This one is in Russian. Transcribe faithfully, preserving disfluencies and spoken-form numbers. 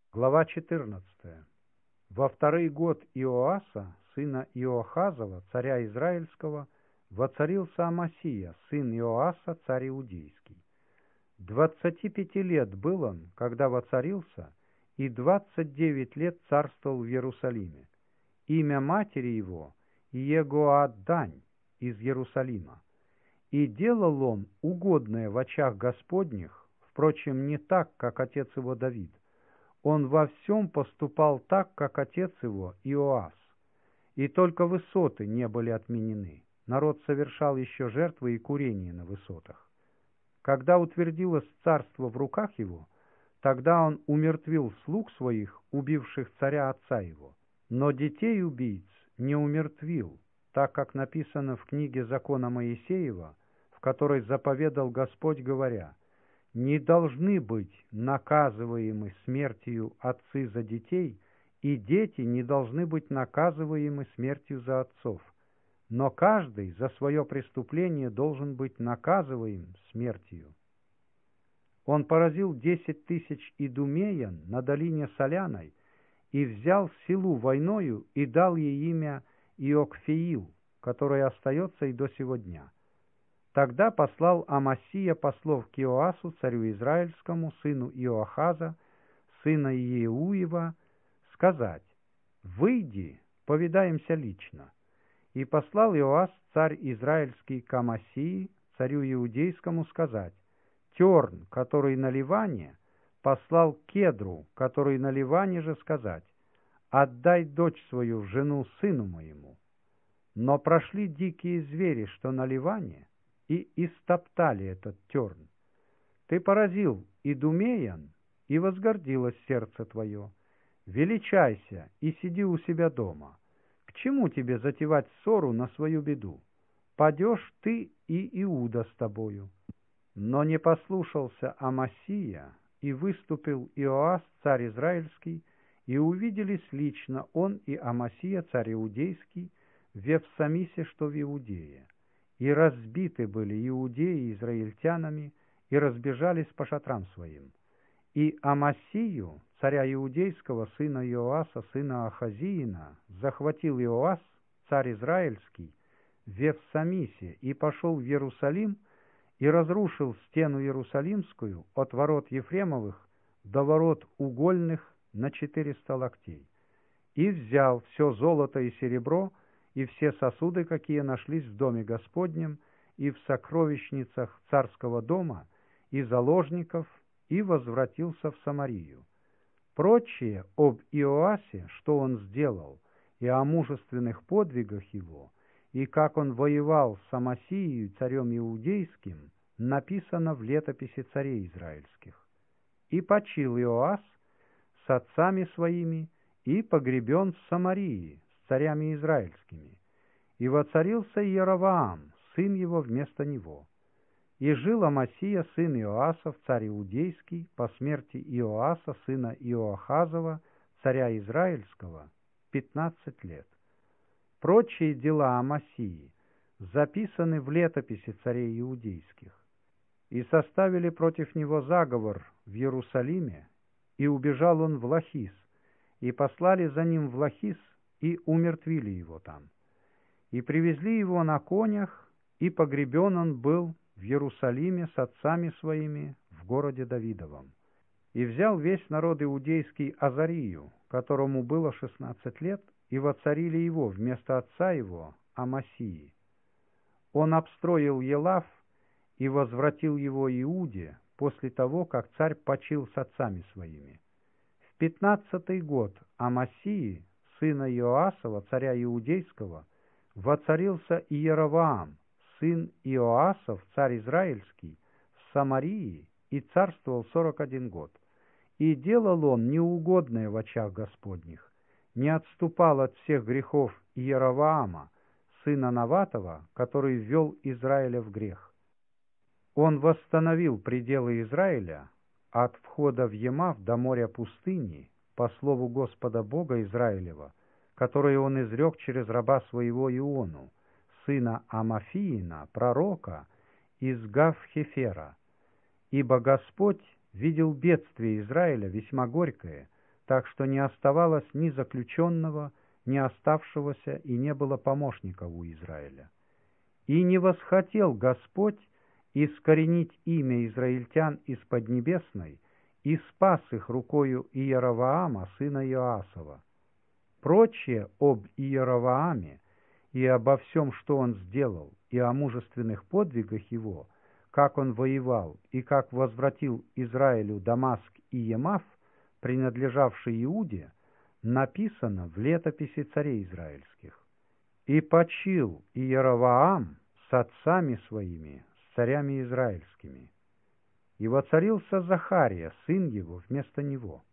Глава четырнадцатая. Во второй год Иоаса, сына Иоахазова, царя Израильского, воцарился Амасия, сын Иоаса, царь Иудейский. Двадцати пяти лет был он, когда воцарился, и двадцать девять лет царствовал в Иерусалиме. Имя матери его Иегоаддань из Иерусалима. И делал он угодное в очах Господних, впрочем, не так, как отец его Давид. Он во всем поступал так, как отец его Иоас. И только высоты не были отменены. Народ совершал еще жертвы и курения на высотах. Когда утвердилось царство в руках его, тогда он умертвил слуг своих, убивших царя отца его. Но детей убийц не умертвил, так как написано в книге закона Моисеева, в которой заповедал Господь, говоря: «Не должны быть наказываемы смертью отцы за детей, и дети не должны быть наказываемы смертью за отцов, но каждый за свое преступление должен быть наказываем смертью». Он поразил десять тысяч идумеян на долине Соляной и взял Силу войною и дал ей имя Иокфеил, которое остается и до сего дня. Тогда послал Амасия послов к Иоасу, царю Израильскому, сыну Иоахаза, сына Иеуева, сказать: «Выйди, повидаемся лично». И послал Иоас, царь Израильский, к Амасии, царю Иудейскому, сказать: «Терн, который на Ливане, послал Кедру, который на Ливане же, сказать: отдай дочь свою в жену сыну моему. Но прошли дикие звери, что на Ливане, и истоптали этот терн. Ты поразил идумеян, и возгордилось сердце твое. Величайся и сиди у себя дома. К чему тебе затевать ссору на свою беду? Падешь ты, и Иуда с тобою». Но не послушался Амасия, и выступил Иоас, царь Израильский, и увиделись лично он и Амасия, царь Иудейский, в Евсамисе, что в Иудее. И разбиты были иудеи израильтянами, и разбежались по шатрам своим. И Амасию, царя Иудейского, сына Иоаса, сына Ахазиина, захватил Иоас, царь Израильский, в Евсамисе, и пошел в Иерусалим, и разрушил стену Иерусалимскую от ворот Ефремовых до ворот угольных на четыреста локтей. И взял все золото и серебро, и все сосуды, какие нашлись в доме Господнем, и в сокровищницах царского дома, и заложников, и возвратился в Самарию. Прочее об Иоасе, что он сделал, и о мужественных подвигах его, и как он воевал с Амасией, царем Иудейским, написано в летописи царей израильских. И почил Иоас с отцами своими, и погребен в Самарии с царями израильскими. И воцарился Иеровоам, сын его, вместо него. И жил Амасия, сын Иоасов, царь Иудейский, по смерти Иоаса, сына Иоахазова, царя Израильского, пятнадцать лет. Прочие дела Амасии записаны в летописи царей иудейских. И составили против него заговор в Иерусалиме, и убежал он в Лахис, и послали за ним в Лахис, и умертвили его там. И привезли его на конях, и погребен он был в Иерусалиме с отцами своими в городе Давидовом. И взял весь народ иудейский Азарию, которому было шестнадцать лет, и воцарили его вместо отца его, Амасии. Он обстроил Елав и возвратил его Иуде после того, как царь почил с отцами своими. В пятнадцатый год Амасии, сына Иоасова, царя Иудейского, воцарился Иеровоам, сын Иоасов, царь Израильский, в Самарии, и царствовал сорок один год. И делал он неугодное в очах Господних, не отступал от всех грехов Иеровоама, сына Наватова, который ввел Израиля в грех. Он восстановил пределы Израиля от входа в Емав до моря пустыни, по слову Господа Бога Израилева, которое он изрек через раба своего Иону, сына Амафиина, пророка, из Гав-Хефера. Ибо Господь видел бедствие Израиля весьма горькое, так что не оставалось ни заключенного, ни оставшегося, и не было помощников у Израиля. И не восхотел Господь искоренить имя израильтян из Поднебесной, и спас их рукою Иеровоама, сына Иоасова. Прочее об Иеровоаме и обо всем, что он сделал, и о мужественных подвигах его, как он воевал, и как возвратил Израилю Дамаск и Емав, принадлежавший Иуде, написано в летописи царей израильских. «И почил Иеровоам с отцами своими, с царями израильскими. И воцарился Захария, сын его, вместо него.